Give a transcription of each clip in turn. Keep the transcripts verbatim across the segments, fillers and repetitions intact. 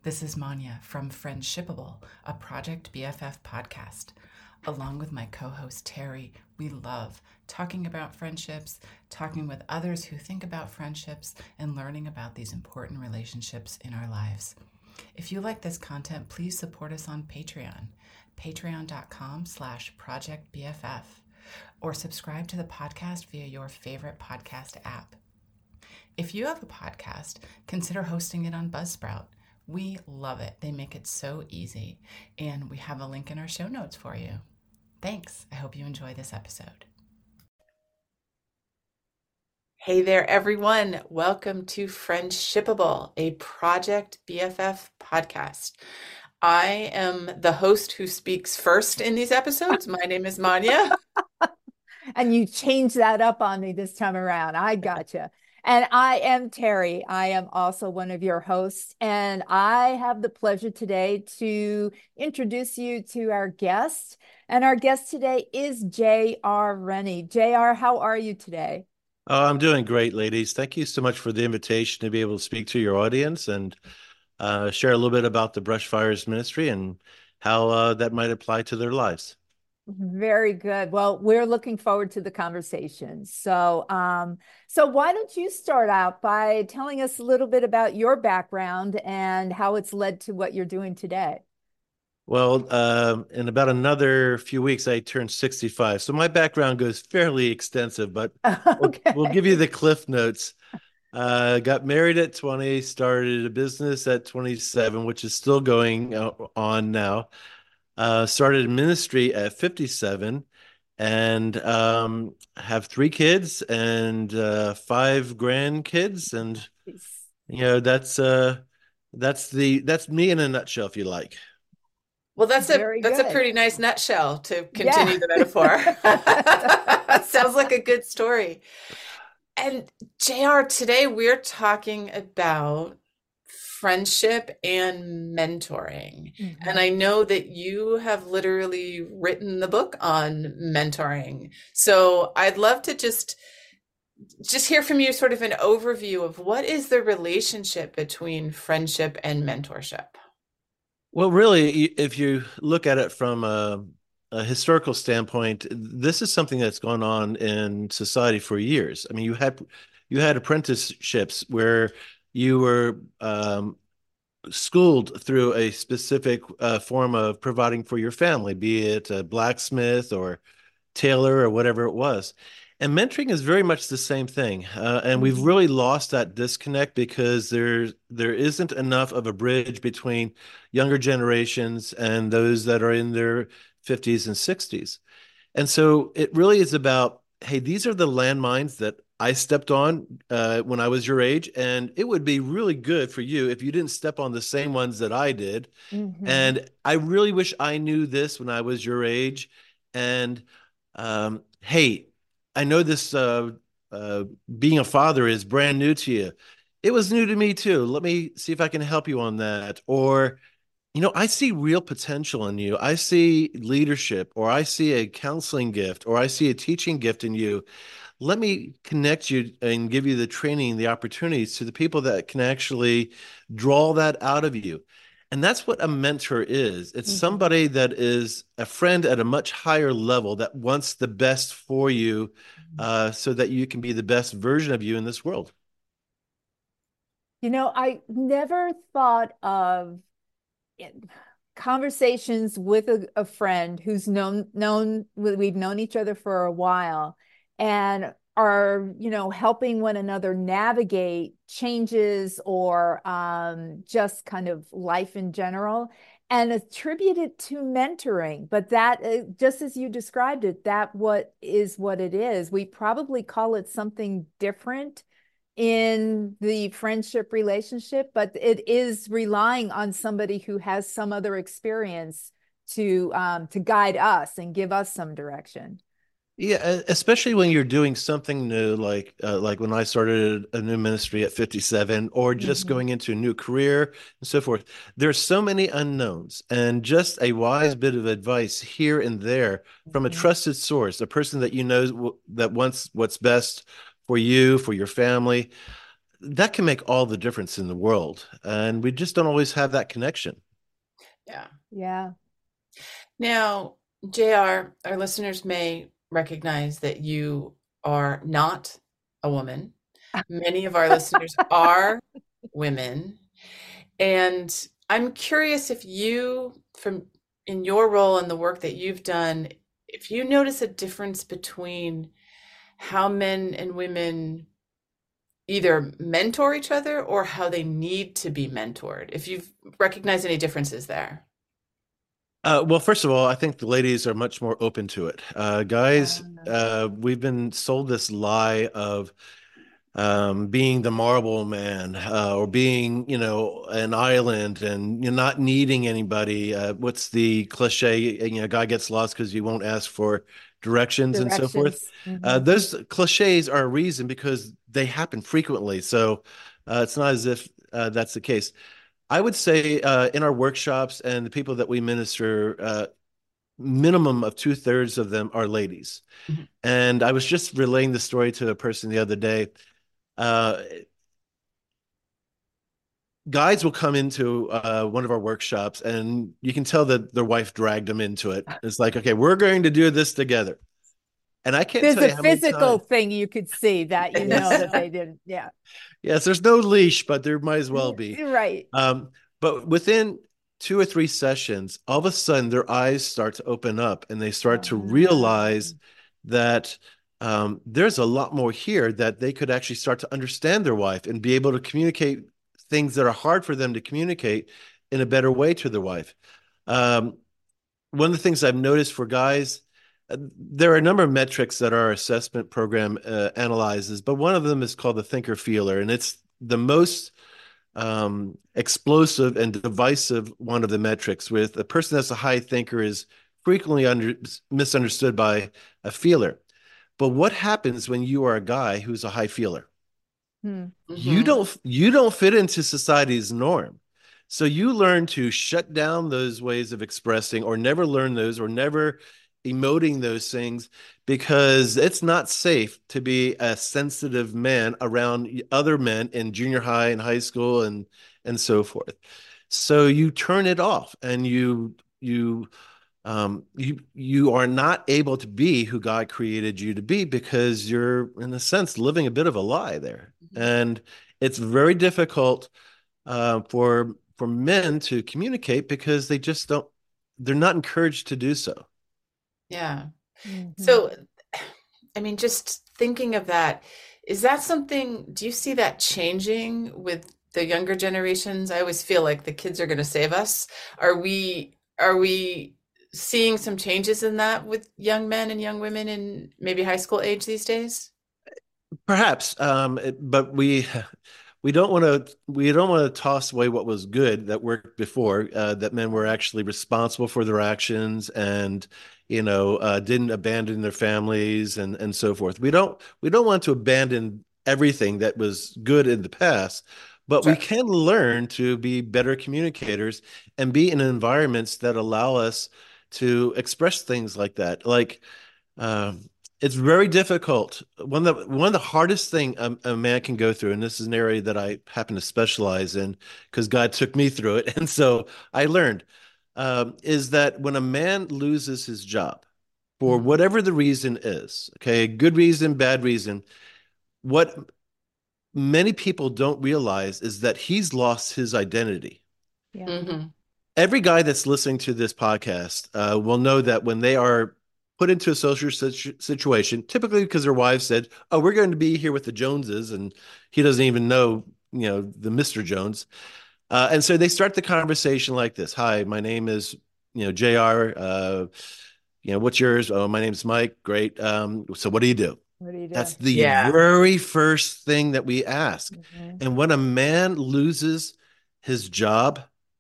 This is Manya from Friendshipable, a Project B F F podcast. Along with my co-host Terry, we love talking about friendships, talking with others who think about friendships, and learning about these important relationships in our lives. If you like this content, please support us on Patreon, patreon.com slash projectbff, or subscribe to the podcast via your favorite podcast app. If you have a podcast, consider hosting it on Buzzsprout. We love it. They make it so easy, and we have a link in our show notes for you. Thanks. I hope you enjoy this episode. Hey there, everyone. Welcome to Friendshipable, a Project B F F podcast. I am the host who speaks first in these episodes. My name is Manya. And you changed that up on me this time around. I gotcha. And I am Terry. I am also one of your hosts. And I have the pleasure today to introduce you to our guest. And our guest today is J R. Rennie. J R, how are you today? Oh, I'm doing great, ladies. Thank you so much for the invitation to be able to speak to your audience and uh, share a little bit about the Brushfires Ministry and how uh, that might apply to their lives. Very good. Well, we're looking forward to the conversation. So, um, so why don't you start out by telling us a little bit about your background and how it's led to what you're doing today? Well, uh, in about another few weeks, I turned sixty-five. So my background goes fairly extensive, but we'll, Okay. we'll give you the cliff notes. Uh, got married at twenty, started a business at twenty-seven, which is still going uh, on now. Uh, started ministry at fifty-seven and um, have three kids and uh, five grandkids. And, you know, that's uh, that's the that's me in a nutshell, if you like. Well, that's a Very that's a good. pretty nice nutshell to continue Yeah. the metaphor. Sounds like a good story. And J R, today we're talking about friendship and mentoring. Mhm. And I know that you have literally written the book on mentoring. So I'd love to just just hear from you sort of an overview of what is the relationship between friendship and mentorship. Well, really, if you look at it from a, a historical standpoint, this is something that's gone on in society for years. I mean, you had you had apprenticeships where you were um, schooled through a specific uh, form of providing for your family, be it a blacksmith or tailor or whatever it was. And mentoring is very much the same thing. Uh, and we've Mhm. really lost that disconnect because there, there isn't enough of a bridge between younger generations and those that are in their fifties and sixties. And so it really is about, hey, these are the landmines that I stepped on uh, when I was your age, and it would be really good for you if you didn't step on the same ones that I did. Mhm. And I really wish I knew this when I was your age. And um, hey, I know this uh, uh, being a father is brand new to you. It was new to me too. Let me see if I can help you on that. Or you know, I see real potential in you. I see leadership, or I see a counseling gift, or I see a teaching gift in you. Let me connect you and give you the training, the opportunities to the people that can actually draw that out of you. And that's what a mentor is. It's Mhm. somebody that is a friend at a much higher level that wants the best for you uh, so that you can be the best version of you in this world. You know, I never thought of it- conversations with a, a friend who's known known we've known each other for a while and are, you know, helping one another navigate changes or um, just kind of life in general and attribute it to mentoring. But that, uh, just as you described it, that what is what it is. We probably call it something different in the friendship relationship, but it is relying on somebody who has some other experience to um, to guide us and give us some direction. Yeah, e- especially when you're doing something new, like uh, like when I started a new ministry at fifty-seven, or just Mhm. going into a new career and so forth. There's so many unknowns, and just a wise bit of advice here and there from a Mhm. trusted source, a person that you know w- that wants what's best for you, for your family. that can make all the difference in the world. And we just don't always have that connection. Yeah. Yeah. Now, J R, our listeners may recognize that you are not a woman. Many of our listeners are women. And I'm curious if you, from in your role and the work that you've done, if you notice a difference between how men and women either mentor each other or how they need to be mentored, if you've recognized any differences there. Uh, well, first of all, I think the ladies are much more open to it. Uh, guys, Um, uh, we've been sold this lie of um, being the marble man uh, or being, you know, an island and you're not needing anybody. Uh, what's the cliche? You know, a guy gets lost because you won't ask for directions and so forth. directions. Uh, Mhm. those cliches are a reason because they happen frequently. So uh, it's not as if uh, that's the case. I would say uh, in our workshops and the people that we minister, uh, minimum of two thirds of them are ladies. Mhm. And I was just relaying the story to a person the other day. Uh, Guys will come into uh, one of our workshops and you can tell that their wife dragged them into it. It's like, okay, we're going to do this together. And I can't There's tell a you how many physical times. thing you could see that you know Yes. that they didn't. Yeah. Yes, there's no leash, but there might as well be. You're right. Um, but within two or three sessions, all of a sudden their eyes start to open up and they start to realize Um, that um, there's a lot more here that they could actually start to understand their wife and be able to communicate things that are hard for them to communicate in a better way to their wife. Um, One of the things I've noticed for guys, uh, there are a number of metrics that our assessment program uh, analyzes, but one of them is called the thinker feeler, and it's the most um, explosive and divisive one of the metrics. With a person that's a high thinker is frequently under, misunderstood by a feeler. But what happens when you are a guy who's a high feeler? hmm. You Mhm. don't you don't fit into society's norm. So you learn to shut down those ways of expressing or never learn those or never emoting those things because it's not safe to be a sensitive man around other men in junior high and high school and and so forth. So you turn it off and you you um, you you are not able to be who God created you to be because you're, in a sense, living a bit of a lie there, Mhm. and it's very difficult uh, for for men to communicate because they just don't. They're not encouraged to do so. Yeah. Mhm. So, I mean, just thinking of that, is that something, do you see that changing with the younger generations? I always feel like the kids are going to save us. Are we are we seeing some changes in that with young men and young women in maybe high school age these days? Perhaps, um, it- but we we don't want to we don't want to toss away what was good that worked before. Uh, that men were actually responsible for their actions and you know uh, didn't abandon their families and and so forth. We don't we don't want to abandon everything that was good in the past, but we Sure. can learn to be better communicators and be in environments that allow us to express things like that. Like um, it's very difficult. One of the one of the hardest thing a, a man can go through, and this is an area that I happen to specialize in because God took me through it, and so I learned, um, is that when a man loses his job for Mhm. whatever the reason is, okay, good reason, bad reason, what many people don't realize is that he's lost his identity. Yeah. Mhm. Every guy that's listening to this podcast uh, will know that when they are put into a social situ- situation, typically because their wife said, "Oh, we're going to be here with the Joneses," and he doesn't even know, you know, the Mister Jones, uh, and so they start the conversation like this: "Hi, my name is, you know, J R. Uh, you know, what's yours? Oh, my name's Mike. Great. Um, so what do you do?" What do you That's do? the Yeah. very first thing that we ask. Mhm. And when a man loses his job,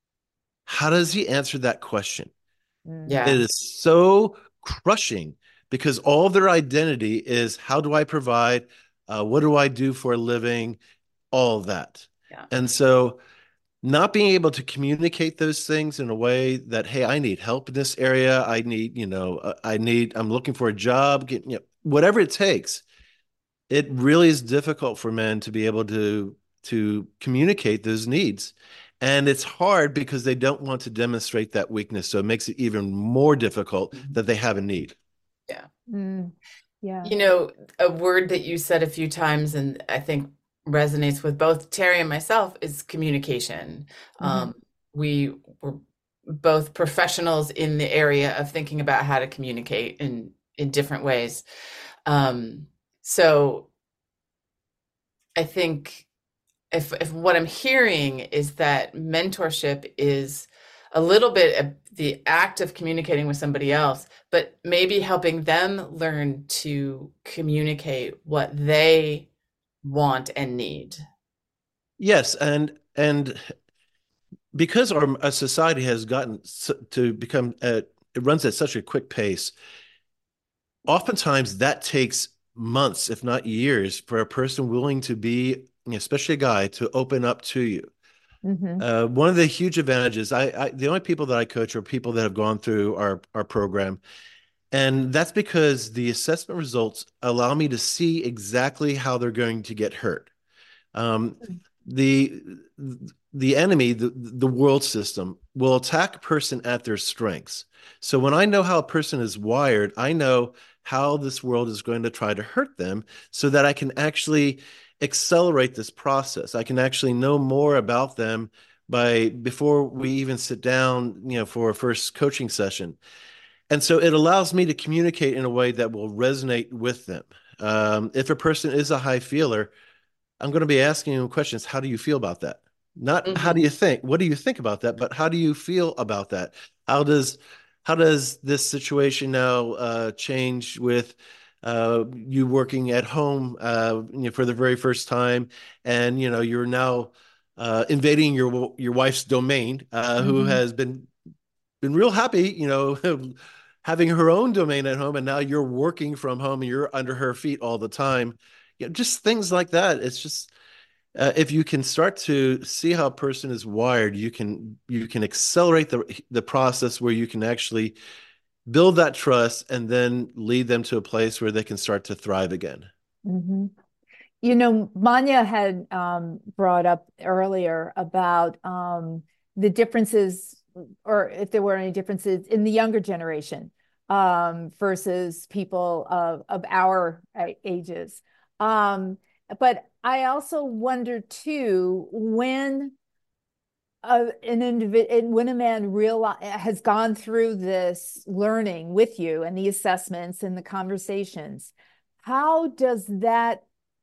how does he answer that question? It Mhm. Yeah. is so crushing because all of their identity is how do I provide? Uh, what do I do for a living? All of that. Yeah. And so not being able to communicate those things in a way that, hey, I need help in this area. I need, you know, uh, I need, I'm looking for a job, get, you know, whatever it takes. It really is difficult for men to be able to to communicate those needs. And it's hard because they don't want to demonstrate that weakness. So it makes it even more difficult that they have a need. Yeah. Mm, yeah. You know, a word that you said a few times, and I think resonates with both Terry and myself, is communication. Mm-hmm. Um, we were both professionals in the area of thinking about how to communicate in, in different ways. Um, so I think if, if what I'm hearing is that mentorship is a little bit of the act of communicating with somebody else, but maybe helping them learn to communicate what they want and need. Yes, and and because our, our society has gotten to become uh, it runs at such a quick pace, oftentimes that takes months, if not years, for a person willing to be, especially a guy, to open up to you. Mm-hmm. Uh, one of the huge advantages, I, I the only people that I coach are people that have gone through our our program, and that's because the assessment results allow me to see exactly how they're going to get hurt. Um, the the enemy, the, the world system, will attack a person at their strengths. So when I know how a person is wired, I know how this world is going to try to hurt them so that I can actually accelerate this process. I can actually know more about them by before we even sit down, you know, for a first coaching session. And so it allows me to communicate in a way that will resonate with them. Um, if a person is a high feeler, I'm going to be asking you questions. How do you feel about that? Not how do Mm-hmm. you think? What do you think about that? But how do you feel about that? How does how does this situation now uh, change with uh, you working at home, uh, you know, for the very first time, and you know you're now uh, invading your your wife's domain, uh, who Mm-hmm. has been been real happy, you know, having her own domain at home, and now you're working from home and you're under her feet all the time. You know, just things like that. It's just uh, if you can start to see how a person is wired, you can you can accelerate the the process where you can actually build that trust and then lead them to a place where they can start to thrive again. Mm-hmm. You know, Manya had um, brought up earlier about um, the differences, or if there were any differences in the younger generation um, versus people of, of our ages. Um, but I also wonder too, when uh, an individual, when a man realize has gone through this learning with you and the assessments and the conversations, how does that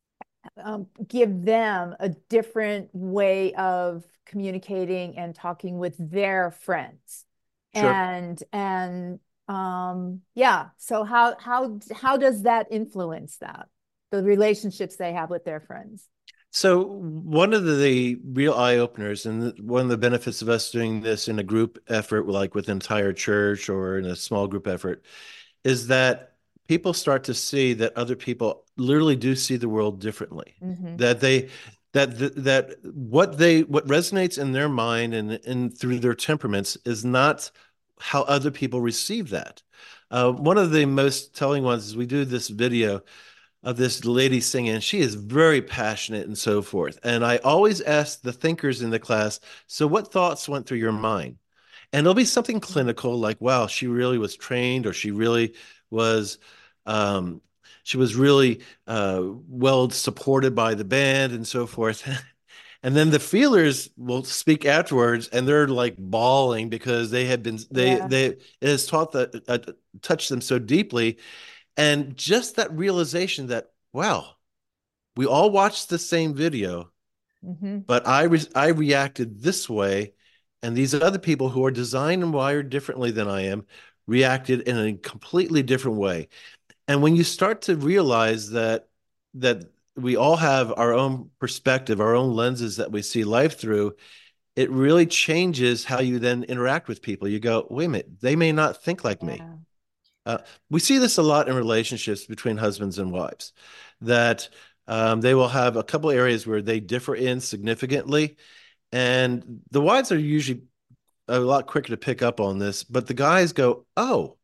um, give them a different way of communicating and talking with their friends? Sure. And and um, yeah, so how how how does that influence that, the relationships they have with their friends? So one of the, the real eye openers, and one of the benefits of us doing this in a group effort, like with an entire church or in a small group effort, is that people start to see that other people literally do see the world differently. Mm-hmm. That they that th- that what they what resonates in their mind and and through their temperaments is not how other people receive that. Uh, one of the most telling ones is we do this video of this lady singing. She is very passionate and so forth. And I always ask the thinkers in the class, so what thoughts went through your mind? And it'll be something clinical like, wow, she really was trained, or she really was um, she was really uh, well supported by the band and so forth. And then the feelers will speak afterwards, and they're like bawling because they had been they Yeah. they it has taught that uh, touched them so deeply. And just that realization that, wow, we all watched the same video, Mm-hmm. but I re- I reacted this way, and these other people who are designed and wired differently than I am reacted in a completely different way. And when you start to realize that that we all have our own perspective, our own lenses that we see life through, it really changes how you then interact with people. You go, wait a minute, they may not think like me. Yeah. Uh, we see this a lot in relationships between husbands and wives, that um, they will have a couple areas where they differ in significantly, and the wives are usually a lot quicker to pick up on this, but the guys go, "Oh,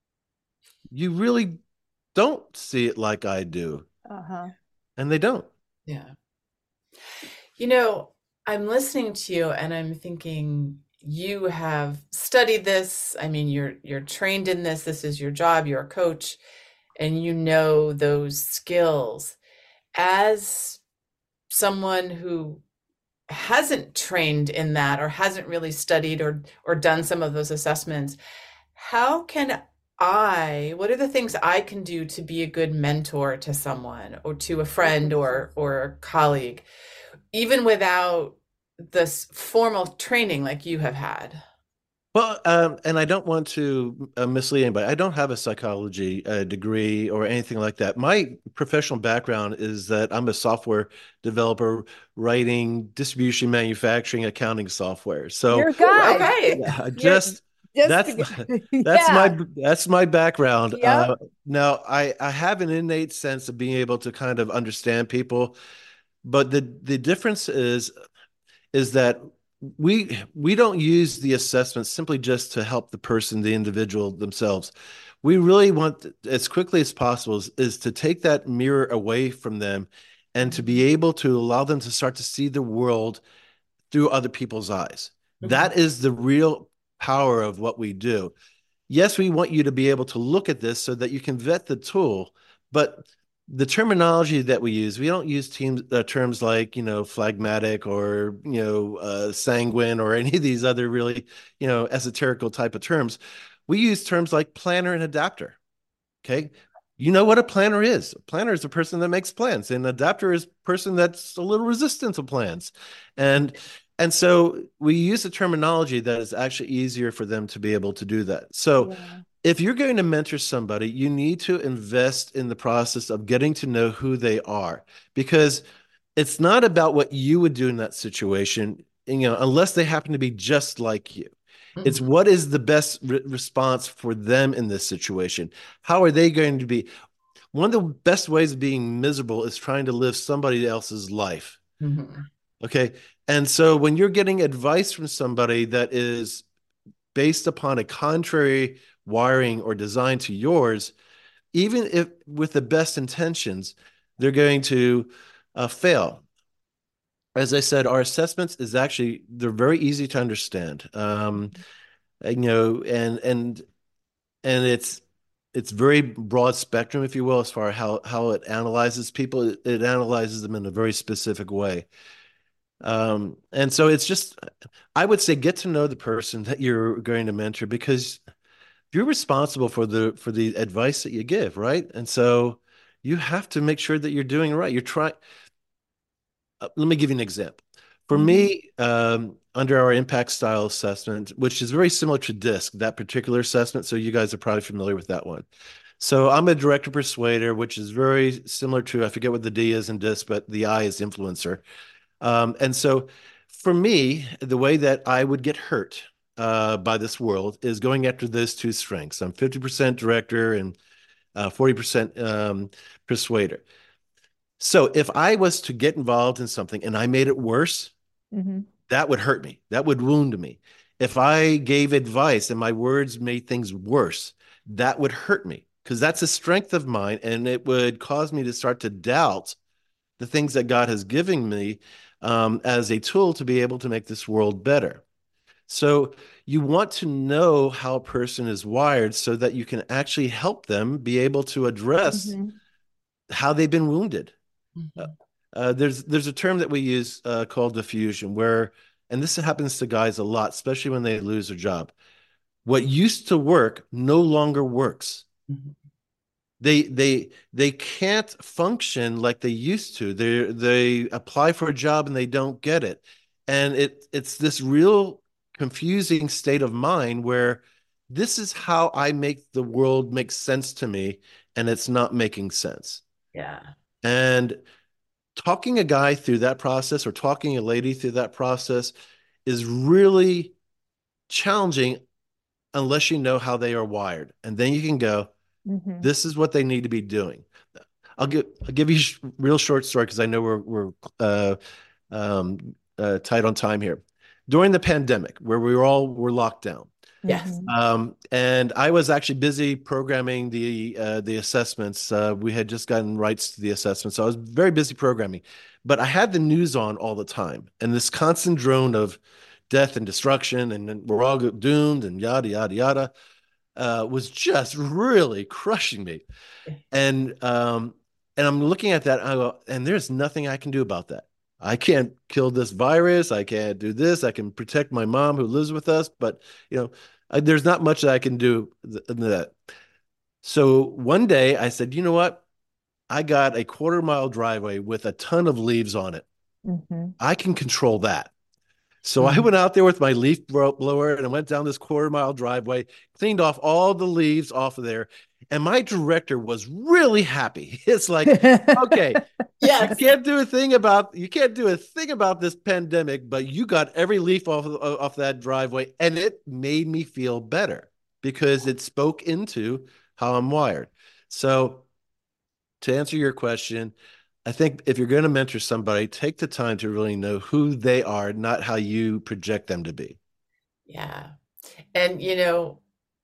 you really don't see it like I do," Uh-huh. and they don't. Yeah. You know, I'm listening to you and I'm thinking you have studied this. I mean, you're you're trained in this. This is your job. You're a coach and you know those skills. As someone who hasn't trained in that or hasn't really studied or or done some of those assessments, how can I, what are the things I can do to be a good mentor to someone or to a friend or or a colleague, even without this formal training like you have had? Well, um, and I don't want to uh, mislead anybody. I don't have a psychology uh, degree or anything like that. My professional background is that I'm a software developer writing distribution, manufacturing, accounting software. So You're a guy. Okay. yeah, You're just just that's a- that's yeah. my that's my background. Yep. Uh, now I I have an innate sense of being able to kind of understand people, but the the difference is is that we we don't use the assessments simply just to help the person, the individual themselves. We really want, as quickly as possible, is, is to take that mirror away from them and to be able to allow them to start to see the world through other people's eyes. Mhm. That is the real power of what we do. Yes, we want you to be able to look at this so that you can vet the tool, but the terminology that we use, we don't use teams, uh, terms like, you know, phlegmatic or, you know, uh, sanguine or any of these other really, you know, esoterical type of terms. We use terms like planner and adapter. Okay. You know what a planner is. A planner is a person that makes plans, and adapter is a person that's a little resistant to plans. And and so we use a terminology that is actually easier for them to be able to do that. So Yeah. if you're going to mentor somebody, you need to invest in the process of getting to know who they are, because it's not about what you would do in that situation, you know, unless they happen to be just like you. It's Mhm. what is the best re- response for them in this situation. How are they going to be? One of the best ways of being miserable is trying to live somebody else's life. Mhm. Okay. And so when you're getting advice from somebody that is based upon a contrary wiring or design to yours, even if with the best intentions, they're going to uh, fail. As I said, our assessments is actually, they're very easy to understand. Um, you know, and and and it's it's very broad spectrum, if you will, as far as how how it analyzes people. It, it analyzes them in a very specific way. Um, and so it's just, I would say, get to know the person that you're going to mentor, because you're responsible for the for the advice that you give, right? And so you have to make sure that you're doing right. You're trying. Uh, let me give you an example. For Mhm. me, um, under our impact style assessment, which is very similar to DISC, that particular assessment, so you guys are probably familiar with that one. So I'm a director persuader, which is very similar to, I forget what the D is in DISC, but the I is influencer. Um, and so for me, the way that I would get hurt uh, by this world is going after those two strengths. I'm fifty percent director and uh, forty percent um, persuader. So if I was to get involved in something and I made it worse, Mhm. that would hurt me. That would wound me. If I gave advice and my words made things worse, that would hurt me, because that's a strength of mine, and it would cause me to start to doubt the things that God has given me um, as a tool to be able to make this world better. So you want to know how a person is wired so that you can actually help them be able to address Mhm. how they've been wounded. Uh, Mhm. uh, there's there's a term that we use uh, called diffusion, where, and this happens to guys a lot, especially when they lose their job. What used to work no longer works. Mhm. They they they can't function like they used to. They they apply for a job and they don't get it, and it it's this real confusing state of mind where this is how I make the world make sense to me, and it's not making sense. Yeah. And talking a guy through that process, or talking a lady through that process, is really challenging unless you know how they are wired. And then you can go, Mhm. this is what they need to be doing. I'll give I'll give you a real short story, because I know we're we're uh, um, uh, tight on time here. During the pandemic, where we were all were locked down, Yes. Mhm. Um, and I was actually busy programming the uh, the assessments. Uh, we had just gotten rights to the assessments, so I was very busy programming. But I had the news on all the time, and this constant drone of death and destruction, and then we're all doomed, and yada yada yada, uh, was just really crushing me. And um, and I'm looking at that, I go, and there's nothing I can do about that. I can't kill this virus. I can't do this. I can protect my mom who lives with us, but you know, I, there's not much that I can do th- that. So one day I said, you know what? I got a quarter mile driveway with a ton of leaves on it. Mhm. I can control that. So I Mm. went out there with my leaf blower and I went down this quarter mile driveway, cleaned off all the leaves off of there. And my director was really happy. It's like, okay, you Yes. can't do a thing about you can't do a thing about this pandemic, but you got every leaf off of, off that driveway, and it made me feel better because it spoke into how I'm wired. So to answer your question, I think if you're going to mentor somebody, take the time to really know who they are, not how you project them to be. Yeah. And you know,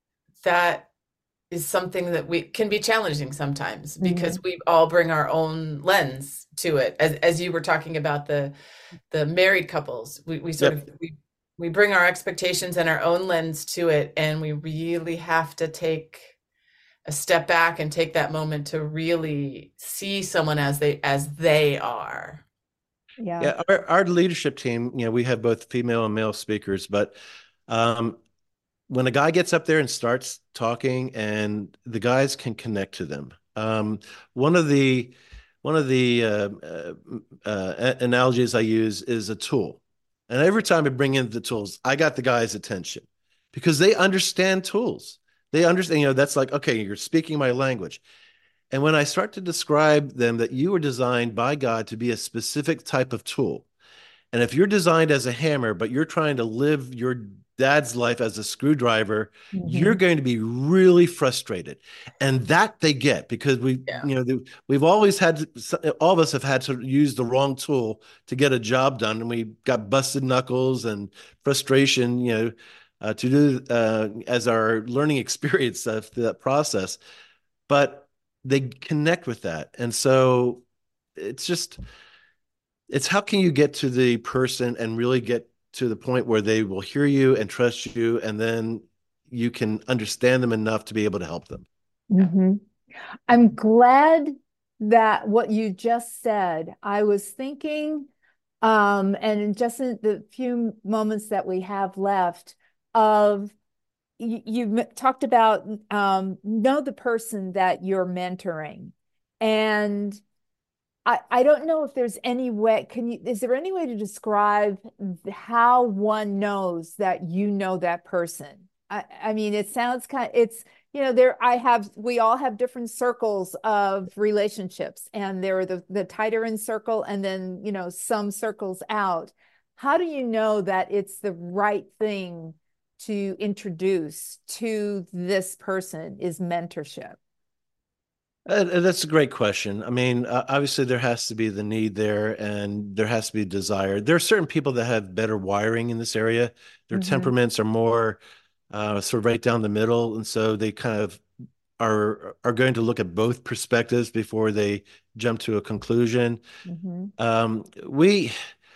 that is something that we can be challenging sometimes because Mhm. we all bring our own lens to it. As as you were talking about the the married couples, we we sort Yep. of we we bring our expectations and our own lens to it, and we really have to take a step back and take that moment to really see someone as they as they are. Yeah. Yeah, our, our leadership team, you know, we have both female and male speakers, but um, when a guy gets up there and starts talking and the guys can connect to them. Um, one of the one of the uh, uh, uh, analogies I use is a tool. And every time I bring in the tools, I got the guy's attention because they understand tools. They understand, you know, that's like, okay, you're speaking my language. And when I start to describe them that you were designed by God to be a specific type of tool, and if you're designed as a hammer, but you're trying to live your dad's life as a screwdriver, you're Mhm. going to be really frustrated. And that they get because we, Yeah. you know, the, we've always had, to, all of us have had to use the wrong tool to get a job done. And we got busted knuckles and frustration, you know, uh, to do uh, as our learning experience uh, through that process. But they connect with that. And so it's just, it's how can you get to the person and really get to the point where they will hear you and trust you, and then you can understand them enough to be able to help them. Mhm. I'm glad that what you just said, I was thinking, um, and in just in the few moments that we have left, of you, you talked about um, know the person that you're mentoring. And I, I don't know if there's any way, can you, is there any way to describe how one knows that you know that person? I, I mean, it sounds kind of, it's, you know, there, I have, we all have different circles of relationships, and there are the, the tighter in circle and then, you know, some circles out. How do you know that it's the right thing to introduce to this person is mentorship? Uh, that's a great question. I mean, uh, obviously there has to be the need there and there has to be desire. There are certain people that have better wiring in this area. Their Mm-hmm. temperaments are more uh, sort of right down the middle, and so they kind of are are going to look at both perspectives before they jump to a conclusion. Mm-hmm. Um, we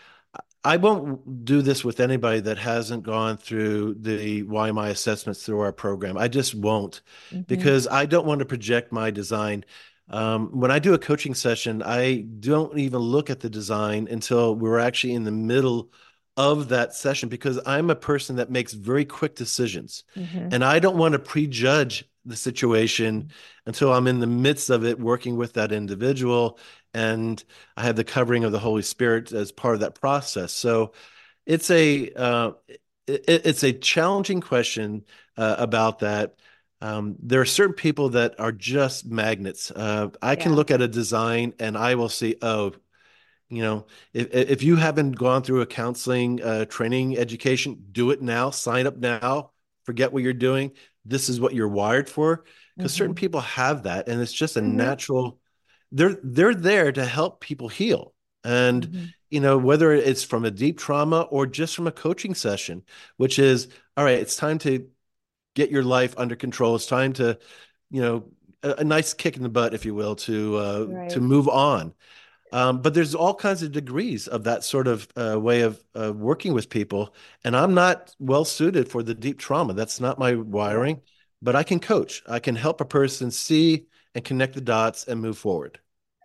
I won't do this with anybody that hasn't gone through the Y M I assessments through our program. I just won't Mm-hmm. because I don't want to project my design. Um, when I do a coaching session, I don't even look at the design until we're actually in the middle of that session because I'm a person that makes very quick decisions. Mm-hmm. And I don't want to prejudge the situation until I'm in the midst of it working with that individual. And I have the covering of the Holy Spirit as part of that process. So it's a uh, it, it's a challenging question uh, about that. Um, there are certain people that are just magnets. Uh, I can Yeah. look at a design and I will see, oh, you know, if if you haven't gone through a counseling uh, training education, do it now. Sign up now. Forget what you're doing. This is what you're wired for. Because certain Mm-hmm. people have that, and it's just a Mm-hmm. natural. They're they're there to help people heal, and Mm-hmm. you know whether it's from a deep trauma or just from a coaching session, which is all right. It's time to get your life under control. It's time to, you know, a, a nice kick in the butt, if you will, to uh, to Right. move on. Um, but there's all kinds of degrees of that sort of uh, way of uh, working with people. And I'm not well suited for the deep trauma. That's not my Yeah. wiring, but I can coach. I can help a person see and connect the dots and move forward.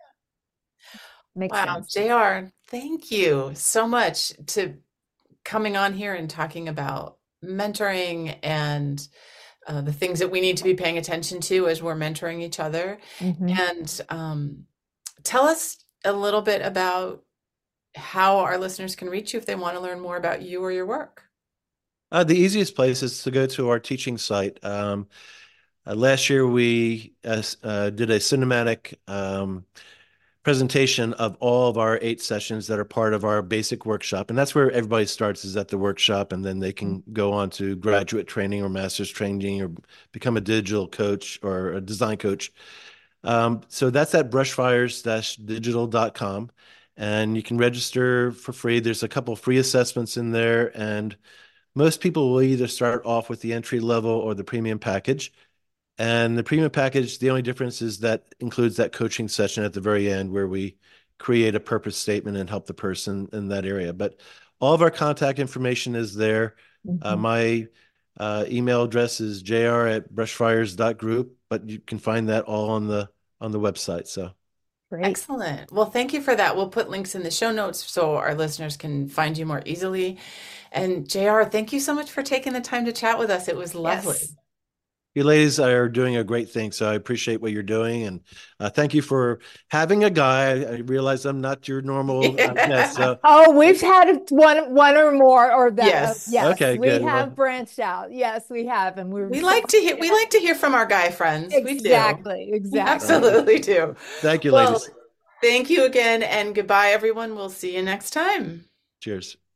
Makes Wow, sense. J R, thank you so much to coming on here and talking about mentoring and uh, the things that we need to be paying attention to as we're mentoring each other. Mhm. And um, tell us a little bit about how our listeners can reach you if they want to learn more about you or your work. Uh, the easiest place is to go to our teaching site. Um, uh, last year, we uh, uh, did a cinematic um, presentation of all of our eight sessions that are part of our basic workshop. And that's where everybody starts, is at the workshop, and then they can go on to graduate training or master's training or become a digital coach or a design coach. Um, so that's at brushfires digital dot com. And you can register for free. There's a couple free assessments in there, and most people will either start off with the entry level or the premium package. And the premium package, the only difference is that includes that coaching session at the very end where we create a purpose statement and help the person in that area. But all of our contact information is there. Uh, Mhm. my uh, email address is jr at brushfires dot group, but you can find that all on the on the website. So Great. Excellent. Well, thank you for that. We'll put links in the show notes so our listeners can find you more easily. And J R, thank you so much for taking the time to chat with us. It was lovely. Yes. you ladies are doing a great thing, so I appreciate what you're doing, and uh, thank you for having a guy. I realize I'm not your normal uh, guest, so Oh, we've had it one one or more or that. Uh, Yes. yes, okay, we good. have Well, branched out. Yes, we have, and we're We so like to hear we like to hear from our guy friends. We do. exactly, We exactly. uh, absolutely do. thank you, Well, ladies. thank you again and goodbye, everyone. We'll see you next time. Cheers.